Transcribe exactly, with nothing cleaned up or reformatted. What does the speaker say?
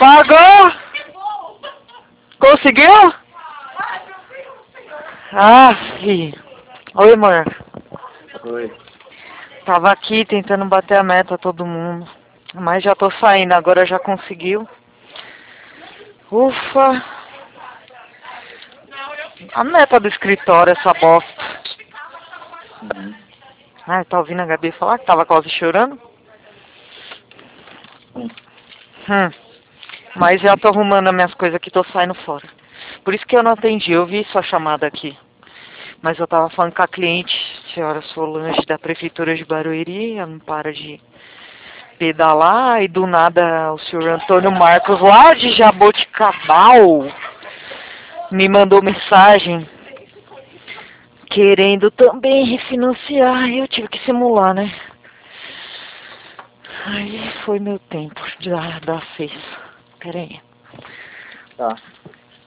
Pagou? Conseguiu? Ah, filho. Oi, amor. Oi. Tava aqui tentando bater a meta todo mundo. Mas já tô saindo, agora já conseguiu. Ufa. A meta do escritório, essa bosta. Uhum. Ah, tá ouvindo a Gabi falar que tava quase chorando? Hum. Hum. Mas já tô arrumando as minhas coisas aqui, tô saindo fora. Por isso que eu não atendi, eu vi sua chamada aqui. Mas eu tava falando com a cliente, senhora Solange, da Prefeitura de Barueri, ela não para de pedalar, e do nada o senhor Antônio Marcos, lá de Jaboticabal, me mandou mensagem querendo também refinanciar, e eu tive que simular, né? Aí foi meu tempo de dar, dar feça. Pera aí. Tá.